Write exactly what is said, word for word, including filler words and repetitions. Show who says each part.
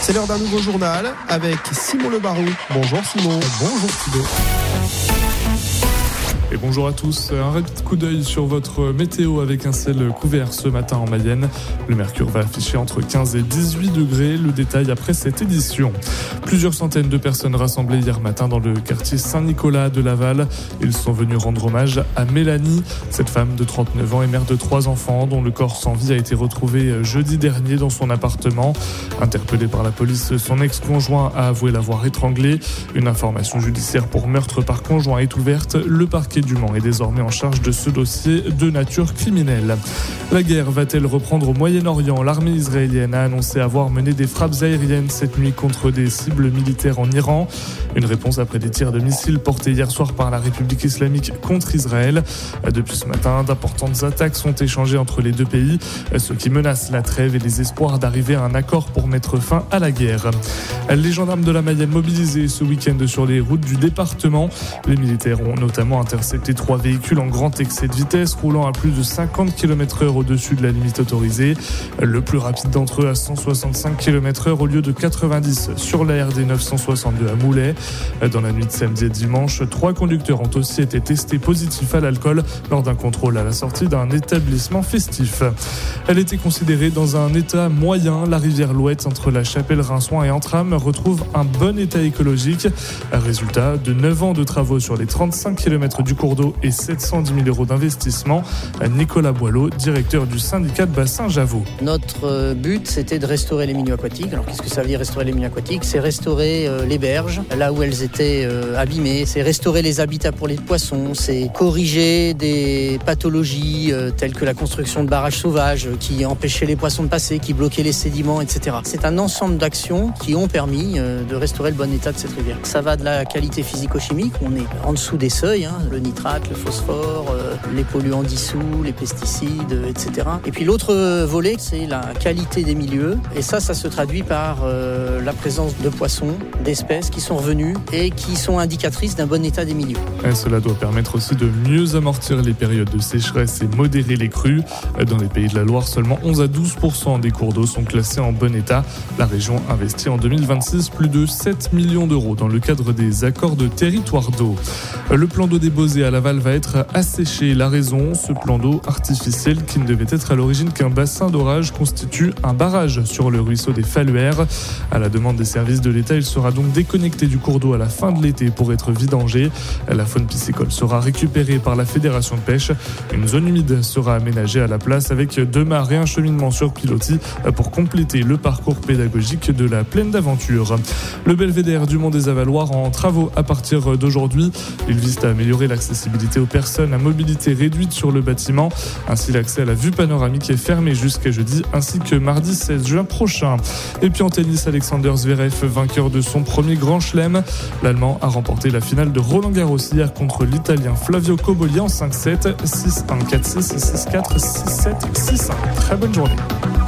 Speaker 1: C'est l'heure d'un nouveau journal avec Simon Le Barou. Bonjour Simon.
Speaker 2: Bonjour Thibaut. Et bonjour à tous. Un rapide coup d'œil sur votre météo avec un ciel couvert ce matin en Mayenne. Le mercure va afficher entre quinze et dix-huit degrés. Le détail après cette édition. Plusieurs centaines de personnes rassemblées hier matin dans le quartier Saint-Nicolas de Laval. Ils sont venus rendre hommage à Mélanie. Cette femme de trente-neuf ans est mère de trois enfants dont le corps sans vie a été retrouvé jeudi dernier dans son appartement. Interpellé par la police, son ex-conjoint a avoué l'avoir étranglé. Une information judiciaire pour meurtre par conjoint est ouverte. Le parquet du Mans est désormais en charge de ce dossier de nature criminelle. La guerre va-t-elle reprendre au Moyen-Orient ? L'armée israélienne a annoncé avoir mené des frappes aériennes cette nuit contre des cibles militaires en Iran. Une réponse après des tirs de missiles portés hier soir par la République islamique contre Israël. Depuis ce matin, d'importantes attaques sont échangées entre les deux pays, ce qui menace la trêve et les espoirs d'arriver à un accord pour mettre fin à la guerre. Les gendarmes de la Mayenne mobilisés ce week-end sur les routes du département. Les militaires ont notamment intercepté trois véhicules en grand excès de vitesse roulant à plus de cinquante kilomètres heure au-dessus de la limite autorisée. Le plus rapide d'entre eux à cent soixante-cinq kilomètres heure au lieu de quatre-vingt-dix sur la R D neuf cent soixante-deux à Moulay. Dans la nuit de samedi et dimanche, trois conducteurs ont aussi été testés positifs à l'alcool lors d'un contrôle à la sortie d'un établissement festif. Elle était considérée dans un état moyen. La rivière Louette entre la Chapelle-Rinçoin et Entrammes retrouve un bon état écologique. Résultat de neuf ans de travaux sur les trente-cinq kilomètres du cours d'eau et sept cent dix mille euros d'investissement. Nicolas Boileau, directeur du syndicat de bassin Javot.
Speaker 3: Notre but, c'était de restaurer les milieux aquatiques. Alors qu'est-ce que ça veut dire restaurer les milieux aquatiques ? C'est restaurer euh, les berges, là où elles étaient euh, abîmées. C'est restaurer les habitats pour les poissons. C'est corriger des pathologies euh, telles que la construction de barrages sauvages euh, qui empêchaient les poissons de passer, qui bloquaient les sédiments, et cetera. C'est un ensemble d'actions qui ont permis euh, de restaurer le bon état de cette rivière. Ça va de la qualité physico-chimique, on est en dessous des seuils, hein, le nitrate, le phosphore, euh, les polluants dissous, les pesticides, euh, et cetera. Et puis l'autre volet, c'est la qualité des milieux. Et ça, ça se traduit par euh, la présence de poissons, d'espèces qui sont revenues et qui sont indicatrices d'un bon état des milieux.
Speaker 2: Et cela doit permettre aussi de mieux amortir les périodes de sécheresse et modérer les crues. Dans les Pays de la Loire, seulement onze à douze pour cent des cours d'eau sont classés en bon état. La région investit en deux mille vingt-six plus de sept millions d'euros dans le cadre des accords de territoire d'eau. Le plan d'eau des Bausées à Laval va être asséché. La raison, ce plan d'eau artificiel qui ne devait être à l'origine qu'un bassin d'orage constitue un barrage sur le ruisseau des Falluères. À la demande des services de l'État, il sera donc déconnecté du cours d'eau à la fin de l'été pour être vidangé. La faune piscicole sera récupérée par la Fédération de pêche. Une zone humide sera aménagée à la place avec deux mares et un cheminement sur pilotis pour compléter le parcours pédagogique de la Plaine d'Aventure. Le belvédère du Mont des Avaloirs en travaux à partir d'aujourd'hui. Il vise à améliorer l'accessibilité aux personnes à mobilité réduite sur le bâtiment. Ainsi, l'accès à la vue panoramique est fermé jusqu'à jeudi ainsi que mardi seize juin prochain. Et puis en tennis, Alexander Zverev, vainqueur de son premier grand chelem. L'Allemand a remporté la finale de Roland-Garros hier contre l'Italien Flavio Cobolli en cinq sept, six un, quatre six, six quatre, six sept, six un. Très bonne journée.